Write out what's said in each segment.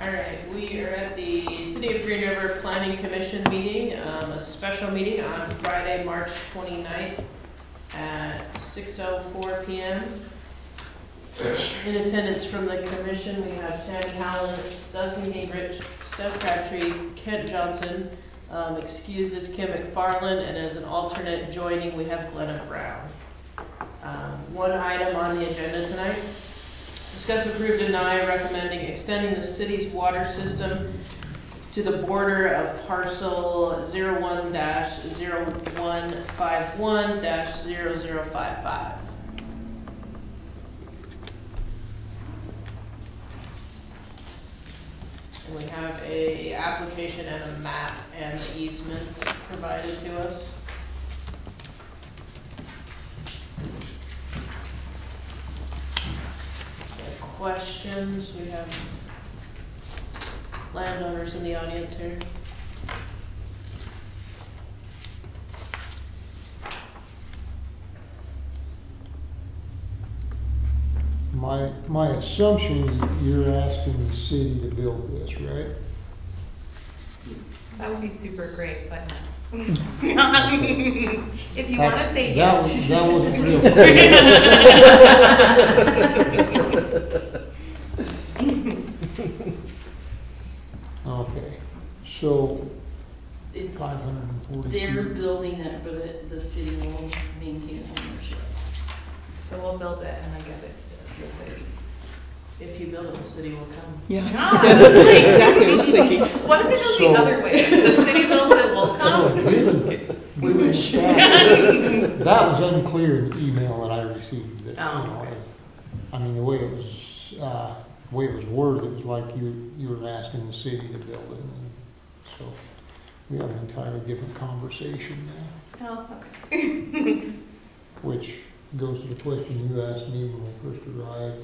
Alright, we are at the City of Green River Planning Commission meeting, a special meeting on Friday, March 29th at 6:04 p.m. In attendance from the commission, we have Tammy Howland, Dustin Gingrich, Steph Crabtree, Kent Johnson, excused is Kim McFarland, and as an alternate joining, we have Glenna Brown. One item on the agenda tonight. Discuss, approve, deny, recommending extending the city's water system to the border of parcel 01-0151-0055. And we have a application and a map and the easement provided to us. Questions? We have landowners in the audience here. My assumption is you're asking the city to build this, right? That would be super great, but if you want to say yes. That wasn't real. Okay, so It's, 540 they're feet. building it, but the city will maintain ownership. So we'll build it and then give it to the city. If you build it, the city will come. Yeah. Ah, that's right. Exactly what I was thinking. What if it goes So- the other way? The city builds it, we'll So come. given that was unclear in the email that I received. That, Oh, okay. I mean, the way it was worded, it was like you were asking the city to build it. And so we have an entirely different conversation now, Oh, okay. which goes to the question you asked me when we first arrived.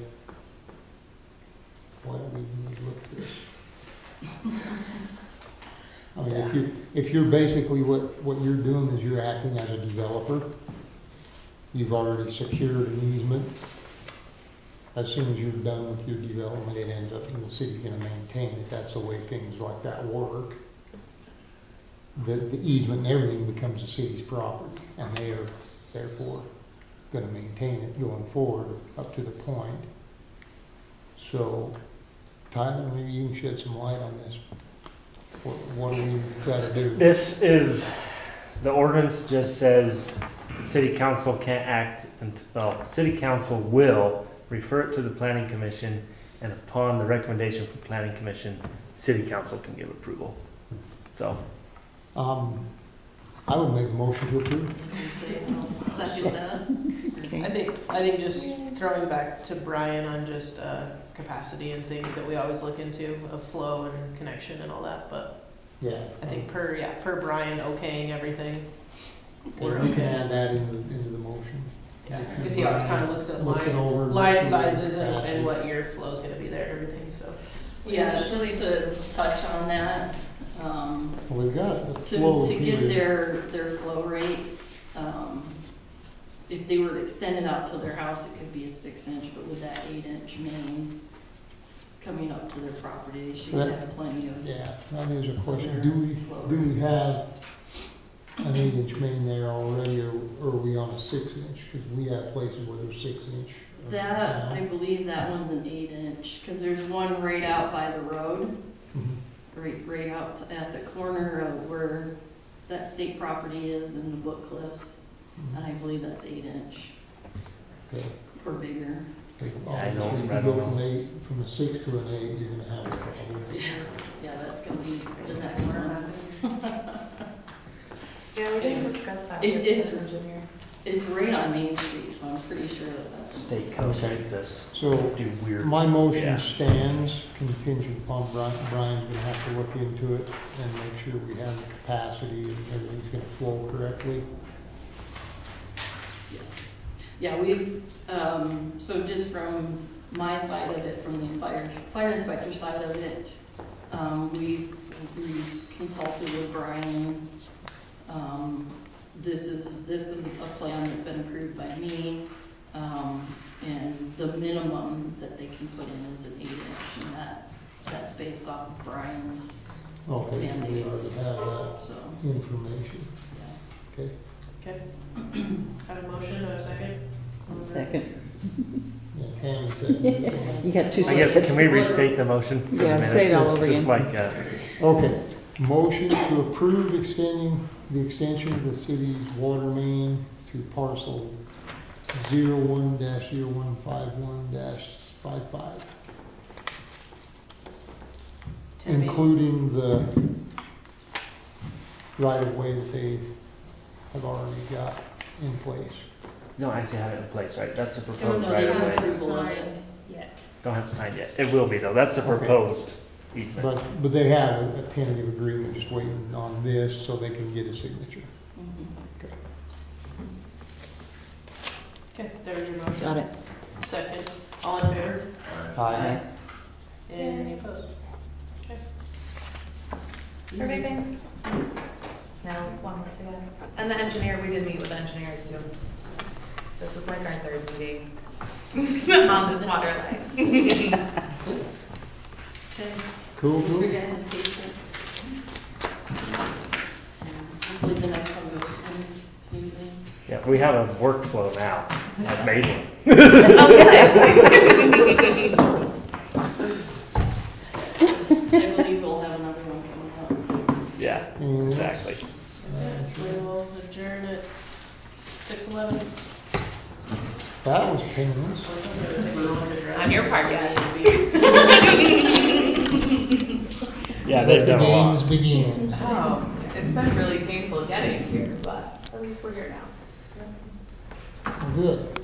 Why do we need to look at this? I mean, if you're basically what you're doing is you're acting as a developer, you've already secured an easement. As soon as you're done with your development, it ends up, and the city's going to maintain it. That's the way things like that work. The easement and everything becomes the city's property, and they are therefore going to maintain it going forward up to the point. So, Tyler, maybe you can shed some light on this. What do we got to do? This is, the ordinance just says city council can't act until, city council will refer it to the planning commission, and upon the recommendation from planning commission, city council can give approval. So. I would make a motion to approve. Second that. Okay. I think just throwing back to Brian on just capacity and things that we always look into of flow and connection and all that, but Yeah. I think per Brian okaying everything, we're We can okay. add that into the motion. Yeah, because he always kind of looks at Looks it line over, line makes sure sizes and capacity. what your flow's gonna be there and everything, so. Yeah, just to touch on that, Well, we've got the to flow get here. their flow rate, if they were to extend it out to their house, it could be a 6-inch, but with that 8-inch main coming up to their property, they should That- have plenty of. Yeah, that is a question. Other flow Do we rate. have an 8-inch main there already, or are we on a 6-inch? Because we have places where they're 6-inch. That, I believe that one's an 8-inch, because there's one right out by the road, Mhm. right out at the corner of where that state property is in the Book Cliffs, and I believe that's 8-inch Okay. or bigger. Okay, I obviously, don't- if I you go don't know. from a 6 to an 8, you're going to have a problem. Yeah, that's gonna be the next one. Yeah, we didn't discuss that It's- with it's- the engineers. It's right on Main Street, so I'm pretty sure that that's. State code Okay. makes us So do weird. my motion Yeah. stands contingent upon Brian's going to have to look into it and make sure we have the capacity and everything's going to flow correctly. Yeah, we've, so just from my side of it, from the fire inspector side of it, we've consulted with Brian. This is a plan that's been approved by me, and the minimum that they can put in is an 8-inch, and that that's based off of Brian's, Okay, so we Band-Aids. already have so, that information. yeah. Okay. Okay. Have a motion, a second? Second. Yeah, Tammy said. You got two I guess, seconds. can we restate the motion for the Yeah, minutes? say it all over Just again. like, Okay, motion to approve extending the extension of the city's water main to parcel 01-0151-55, Tammy? including the right-of-way that they have already got in place. you don't actually have it in place, right? That's the No, proposed they right of don't way. approve it. Yet. Don't have to sign yet. It will be though. That's the Okay. proposed easement. But they have a tentative agreement, just waiting on this so they can get a signature. Mhm. Okay, there's your motion. Got it. Second, all in favor? Aye. Any opposed? Okay. Perfect, thanks. Now, one more to go. And the engineer, we did meet with the engineers too. This was like our third meeting on this water line. Okay. Cool, Thanks for cool. your guys' patience. Hopefully the next one goes smoothly. Yeah, we have a workflow now at Maitland. I believe we'll have another one coming up. Yeah, Anything else? exactly. That's it. We will adjourn at 6:11. That was painless. On your part, yes. Yeah, they've Let the done a lot. games begin. Oh, it's been really painful getting here, but at least we're here now. Good.